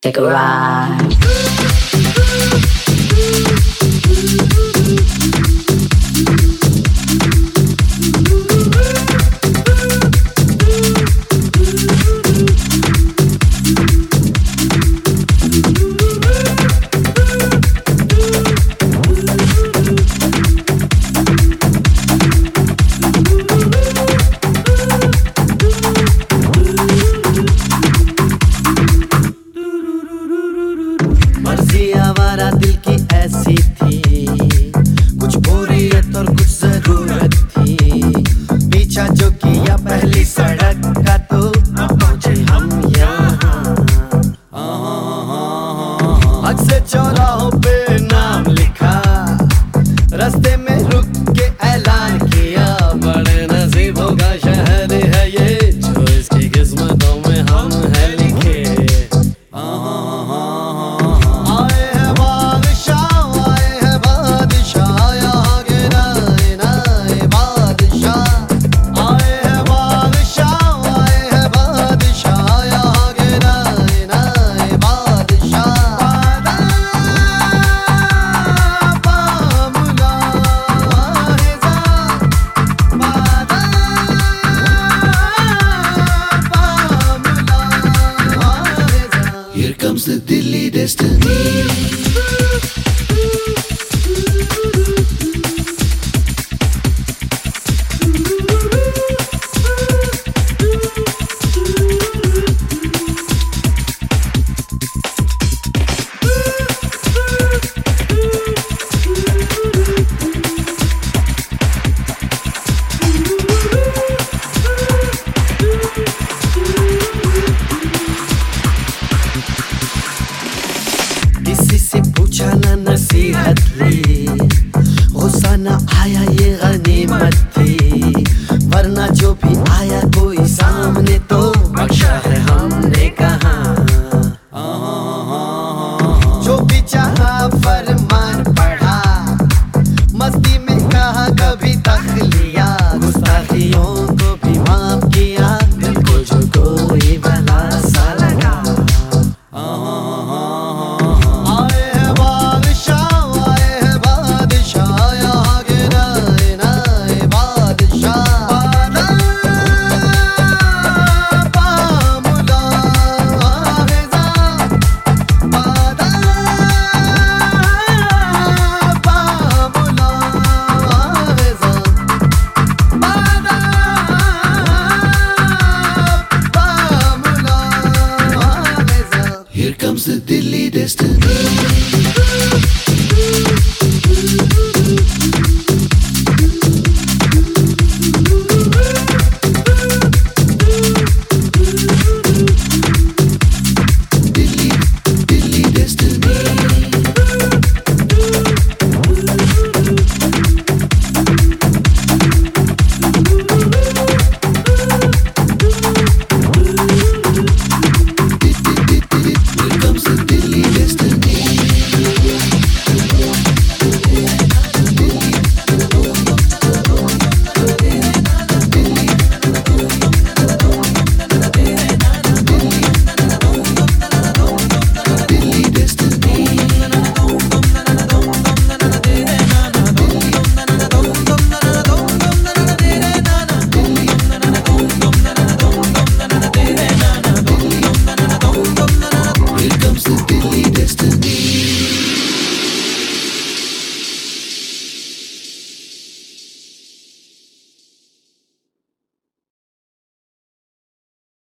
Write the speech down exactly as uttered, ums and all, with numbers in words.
Take a ride. मर्जी आवारा दिल की ऐसी थी, कुछ बोरियत और कुछ जरूरत थी। पीछा जो किया पहली सड़क का तो अब पहुंचे हम यहाँ। हक से चौराहों पे नाम लिखा, रास्ते में रुक के ऐलान किया। बड़े नसीबों का शहर है ये, जो इसकी किस्मतों में हम है लिखे। Here comes the Delhi destiny. किसी से पूछा ना नसीहत ली, गुस्सा ना आया ये गनीमत थी। वरना जो भी आया कोई सामने तो बख्शा है हमने कहा। जो भी चाहा फरमान पढ़ा, मस्ती में कहा कभी तक लिया। गुस्ताखियों को भी माफ किया, दिल को जो कोई भला सा लगा। Here comes the Delhi destiny.